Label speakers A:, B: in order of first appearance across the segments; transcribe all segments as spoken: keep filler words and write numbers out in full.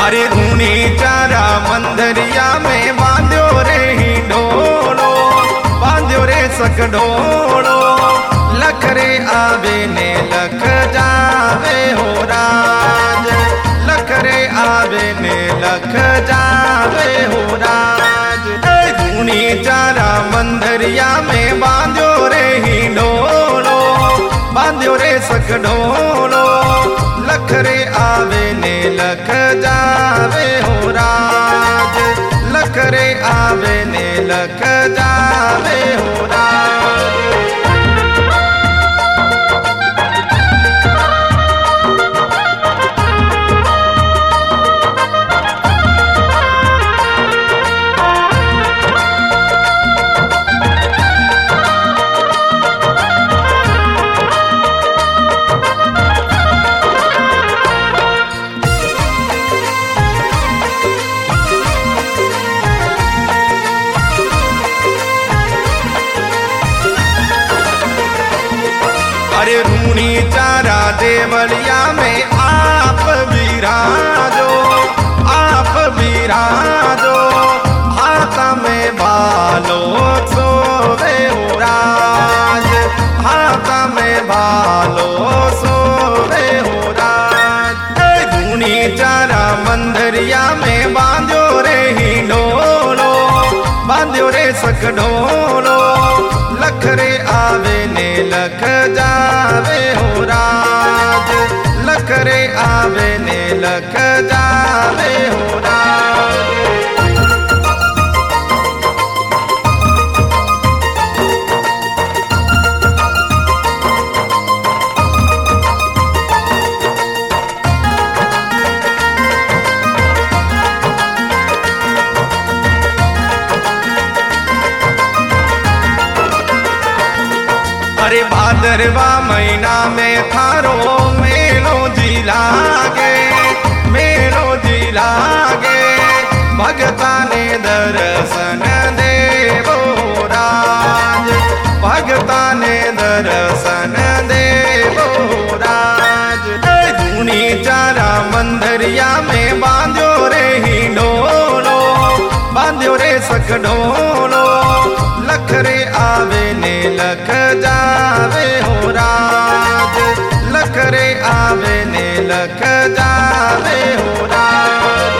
A: अरे धूनी चारा मंदरिया में बांध्यो रे ही ढोलो, बांध्यो रे सक ढोलो। लख रे आवे ने लख जावे हो राज, लख रे आवे ने लख जावे हो राज। धूनी चारा मंदरिया में बांध्यो रे ही ढोलो, बांध्यो रे सक ढोलो। लख रे आवे ने लख जावे हो राज, लख रे आवे ने लख जावे हो राज। अरे रूणी चारा देवलिया में आप विराजो, आप विराजो। हाथ में भालो सोवे हो राज, हाथ में भालो सोवे हो राज। रूणी चारा मंदरिया में बांध्यो रे ही ढोलो, बांध्यो रे सक ढोलो। लख रे आवे ने लख जावे हो राज, लख रे आवे ने लख जावे हो राज। अरे भादरवा महीना में थारो मेलो जी लागे, मेलो जी लागे। भगता ने दर्शन देवो राज, भगता ने दर्शन देवो राज। धूनी चारा मंदरिया में बांध्यो रे ही ढोलो, बांध्यो रे सक ढोलो। लख रे आवे ने लख जावे हो राज, लख रे आवे ने लख जावे हो राज।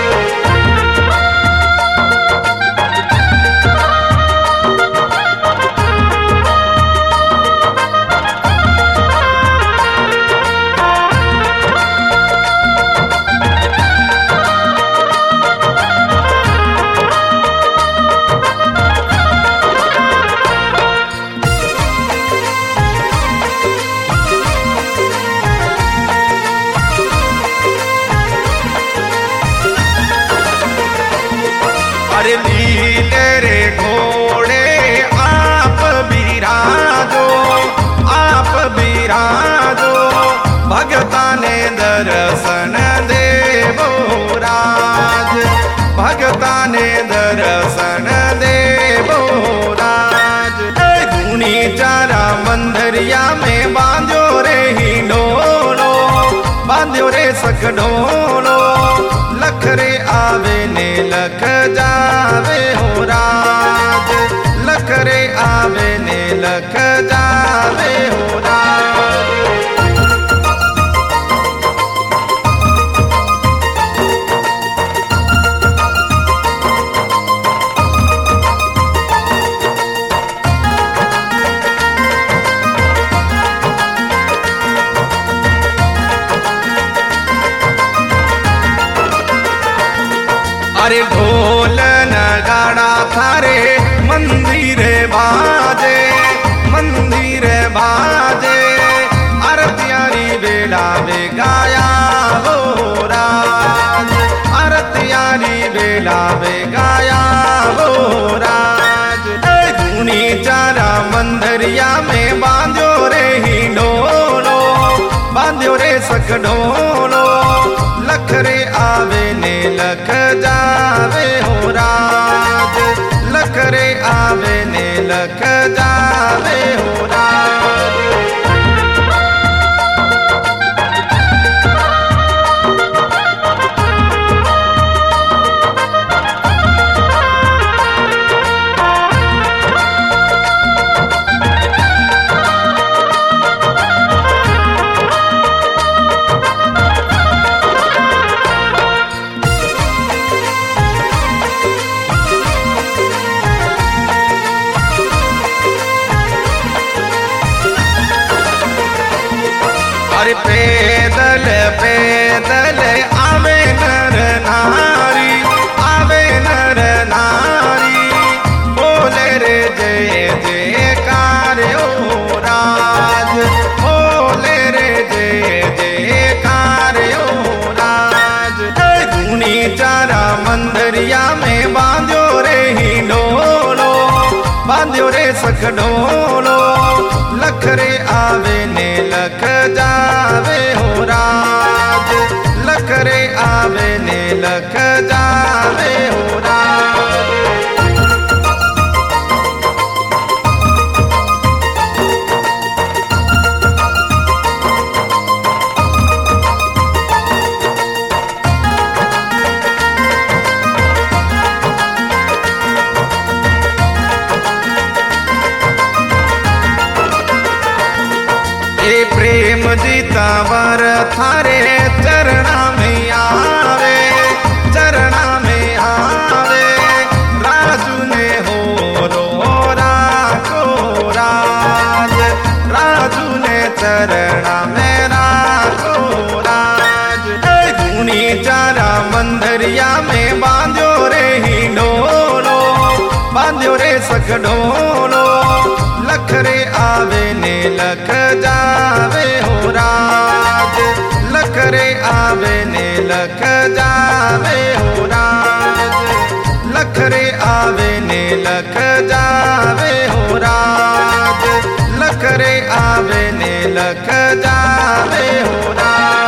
A: अरे लीले रे घोड़े आप बिराजो, आप बिराजो। भगता ने दर्शन देवो राज, भगता ने दर्शन देवो राज। धूनी चारा मंदरिया में बांध्यो रे ही ढोलो, बांध्यो रे सक ढोलो। लख रे आवे ने लख जावे हो राज, लख रे आवे ने लख जावे हो राज। अरे ढोल नगाड़ा थारे मंदिर बाजे, मंदिर बाजे। आरतियारी बेला वे गाया हो राज, आरतियारी बेला वे गाया हो राज। धूनी चारा मंदरिया में बांध्यो रे ही ढोलो, बांध्यो रे सक ढोलो। लख रे आवे ने लख जावे सख ढोलो, लख रे आवे ने लख जावे हो राज, लख रे आवे ने लख जावे हो राज। प्रेम जीता वर थारे चरणा में आवे, चरणा में आवे, राजू ने हो रो राखो राज, राजू ने चरणा में राखो राज। धूनी चारा मंदरिया में बांध्यो रे ही ढोलो, बांध्यो रे सख ढोलो, लख रे आवे ने लख जावे हो राज, लख रे आवे ने लख जावे हो राज, लख रे आवे ने लख जावे हो राज, लख रे आवे ने लख जावे हो राज।